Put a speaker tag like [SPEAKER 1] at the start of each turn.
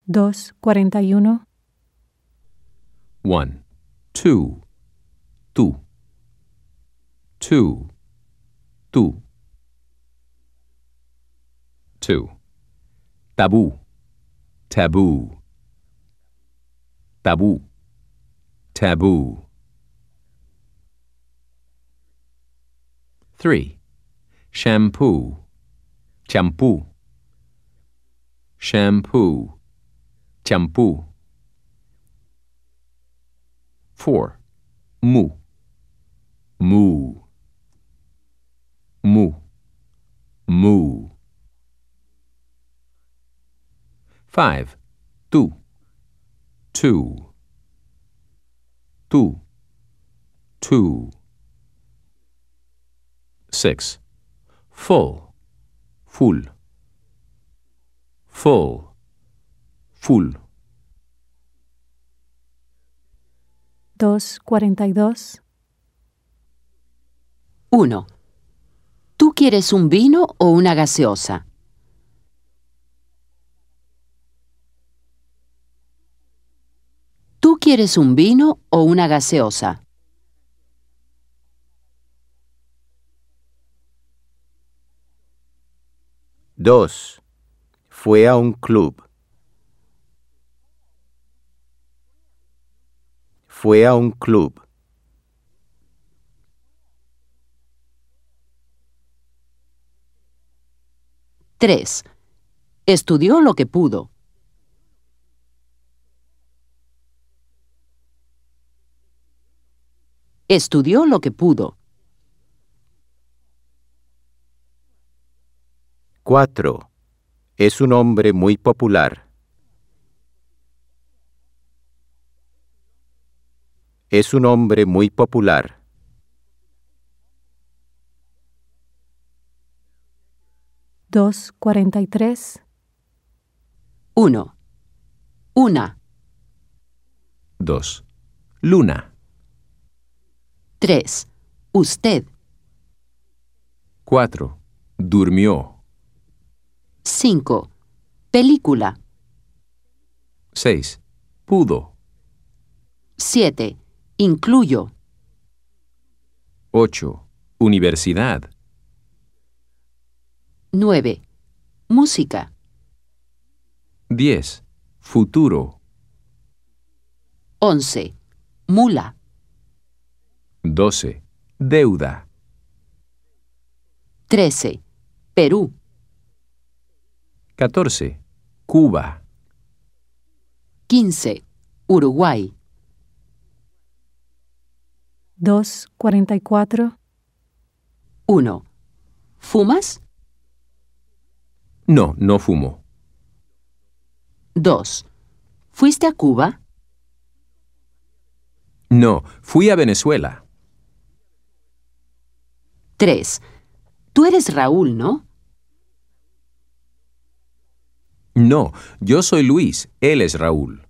[SPEAKER 1] 2:41.
[SPEAKER 2] 1, 2, tú. 2, tú. 2. Tabú, taboo. Tabú, taboo. 3. Shampoo, champú. Shampoo, champú. 4. Mu, moo. Mu, moo. 5. Tú, two. Tú, two. 6. Full, full. Full, full.
[SPEAKER 1] 2:42.
[SPEAKER 3] 1. ¿Tú quieres un vino o una gaseosa? ¿Tú quieres un vino o una gaseosa?
[SPEAKER 4] 2. Fue a un club. Fue a un club.
[SPEAKER 3] 3. Estudió lo que pudo. Estudió lo que pudo.
[SPEAKER 4] 4. Es un hombre muy popular. Es un hombre muy popular.
[SPEAKER 1] 2:43.
[SPEAKER 3] 1. Una.
[SPEAKER 2] 2. Luna.
[SPEAKER 3] 3. Usted.
[SPEAKER 2] 4. Durmió.
[SPEAKER 3] 5. Película.
[SPEAKER 2] 6. Pudo.
[SPEAKER 3] 7. Incluyo.
[SPEAKER 2] 8. Universidad.
[SPEAKER 3] 9. Música.
[SPEAKER 2] 10. Futuro.
[SPEAKER 3] 11. Mula.
[SPEAKER 2] 12. Deuda.
[SPEAKER 3] 13. Perú.
[SPEAKER 2] 14. Cuba.
[SPEAKER 3] 15. Uruguay.
[SPEAKER 1] 2:44.
[SPEAKER 3] 1. ¿Fumas?
[SPEAKER 2] No, no fumo.
[SPEAKER 3] 2. ¿Fuiste a Cuba?
[SPEAKER 2] No, fui a Venezuela.
[SPEAKER 3] 3. Tú eres Raúl, ¿no?
[SPEAKER 2] No, yo soy Luis, él es Raúl.